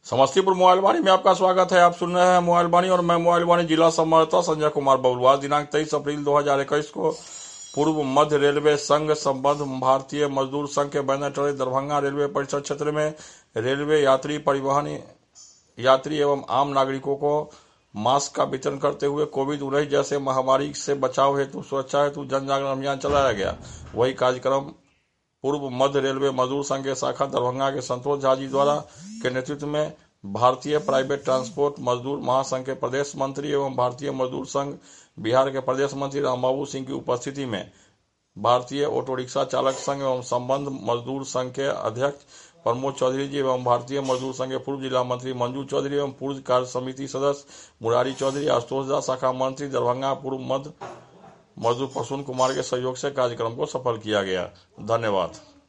Samastipur mobile वाणी में आपका स्वागत है। आप सुन रहे हैं मोबाइल वाणी और मैं मोबाइल वाणी जिला संवाददाता संजय कुमार बबलू। दिनांक 23 अप्रैल 2021 को पूर्व मध्य रेलवे संघ संबद्ध भारतीय मजदूर संघ के बैनर तले दरभंगा रेलवे परिसर क्षेत्र में रेलवे यात्री परिवहन यात्री एवं आम नागरिकों को मास्क का वितरण करते हुए कोविड-19 जैसे महामारी से बचाव हेतु सुरक्षा हेतु जन जागरण अभियान चलाया गया। वही कार्यक्रम पूर्व मध्य रेलवे मजदूर संघ के शाखा दरभंगा के संतोष झा जी द्वारा के नेतृत्व में भारतीय प्राइवेट ट्रांसपोर्ट मजदूर महासंघ के प्रदेश मंत्री एवं भारतीय मजदूर संघ बिहार के प्रदेश मंत्री रामबाबू सिंह की उपस्थिति में भारतीय ऑटो रिक्शा चालक संघ एवं संबंध मजदूर संघ के अध्यक्ष प्रमोद चौधरी जी एवं भारतीय मजदूर संघ के पूर्व जिला मंत्री मंजू चौधरी एवं पूर्व कार्य समिति सदस्य मुरारी चौधरी, आशुतोष झा शाखा मंत्री दरभंगा पूर्व मध्य मजदूर प्रसून कुमार के सहयोग से कार्यक्रम को सफल किया गया। धन्यवाद।